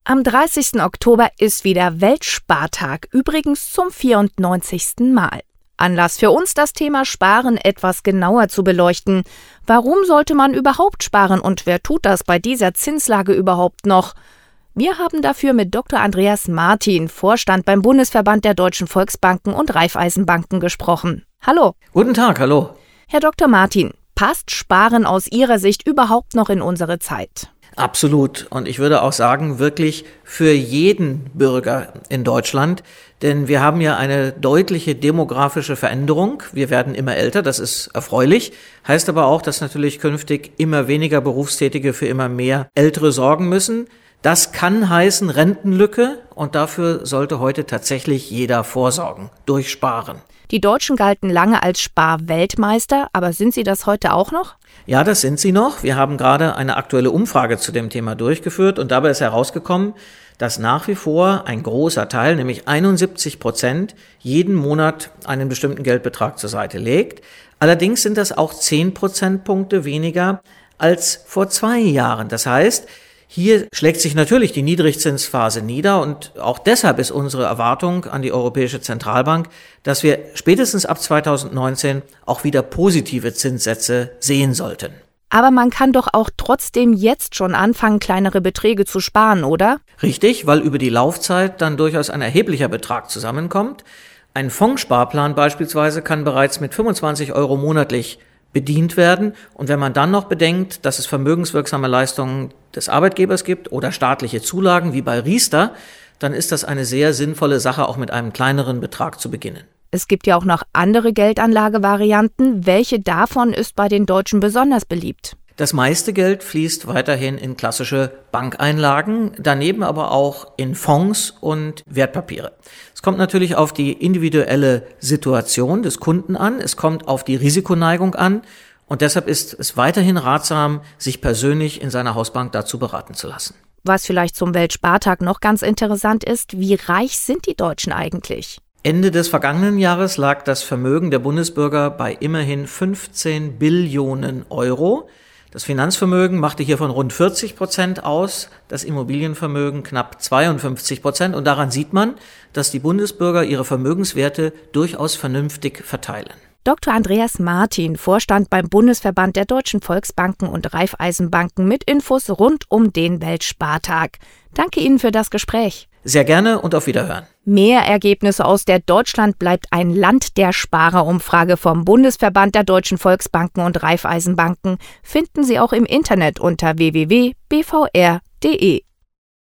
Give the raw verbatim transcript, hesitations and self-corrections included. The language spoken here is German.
Am dreißigsten Oktober ist wieder Weltspartag, übrigens zum vierundneunzigsten Mal. Anlass für uns, das Thema Sparen etwas genauer zu beleuchten. Warum sollte man überhaupt sparen und wer tut das bei dieser Zinslage überhaupt noch? Wir haben dafür mit Doktor Andreas Martin, Vorstand beim Bundesverband der Deutschen Volksbanken und Raiffeisenbanken, gesprochen. Hallo. Guten Tag, hallo. Herr Doktor Martin, passt Sparen aus Ihrer Sicht überhaupt noch in unsere Zeit? Absolut. Und ich würde auch sagen, wirklich für jeden Bürger in Deutschland. Denn wir haben ja eine deutliche demografische Veränderung. Wir werden immer älter, das ist erfreulich. Heißt aber auch, dass natürlich künftig immer weniger Berufstätige für immer mehr Ältere sorgen müssen. Das kann heißen Rentenlücke und dafür sollte heute tatsächlich jeder vorsorgen, durch Sparen. Die Deutschen galten lange als Sparweltmeister, aber sind sie das heute auch noch? Ja, das sind sie noch. Wir haben gerade eine aktuelle Umfrage zu dem Thema durchgeführt und dabei ist herausgekommen, dass nach wie vor ein großer Teil, nämlich einundsiebzig Prozent, jeden Monat einen bestimmten Geldbetrag zur Seite legt. Allerdings sind das auch zehn Prozentpunkte weniger als vor zwei Jahren. Das heißt, hier schlägt sich natürlich die Niedrigzinsphase nieder und auch deshalb ist unsere Erwartung an die Europäische Zentralbank, dass wir spätestens ab zweitausendneunzehn auch wieder positive Zinssätze sehen sollten. Aber man kann doch auch trotzdem jetzt schon anfangen, kleinere Beträge zu sparen, oder? Richtig, weil über die Laufzeit dann durchaus ein erheblicher Betrag zusammenkommt. Ein Fondssparplan beispielsweise kann bereits mit fünfundzwanzig Euro monatlich bedient werden. Und wenn man dann noch bedenkt, dass es vermögenswirksame Leistungen des Arbeitgebers gibt oder staatliche Zulagen wie bei Riester, dann ist das eine sehr sinnvolle Sache, auch mit einem kleineren Betrag zu beginnen. Es gibt ja auch noch andere Geldanlagevarianten. Welche davon ist bei den Deutschen besonders beliebt? Das meiste Geld fließt weiterhin in klassische Bankeinlagen, daneben aber auch in Fonds und Wertpapiere. Es kommt natürlich auf die individuelle Situation des Kunden an, es kommt auf die Risikoneigung an und deshalb ist es weiterhin ratsam, sich persönlich in seiner Hausbank dazu beraten zu lassen. Was vielleicht zum Weltspartag noch ganz interessant ist, wie reich sind die Deutschen eigentlich? Ende des vergangenen Jahres lag das Vermögen der Bundesbürger bei immerhin fünfzehn Billionen Euro. Das Finanzvermögen machte hiervon rund vierzig Prozent aus, das Immobilienvermögen knapp zweiundfünfzig Prozent. Und daran sieht man, dass die Bundesbürger ihre Vermögenswerte durchaus vernünftig verteilen. Doktor Andreas Martin, Vorstand beim Bundesverband der Deutschen Volksbanken und Raiffeisenbanken mit Infos rund um den Weltspartag. Danke Ihnen für das Gespräch. Sehr gerne und auf Wiederhören. Mehr Ergebnisse aus der Deutschland bleibt ein Land der Sparer-Umfrage vom Bundesverband der Deutschen Volksbanken und Raiffeisenbanken finden Sie auch im Internet unter w w w punkt b v r punkt d e.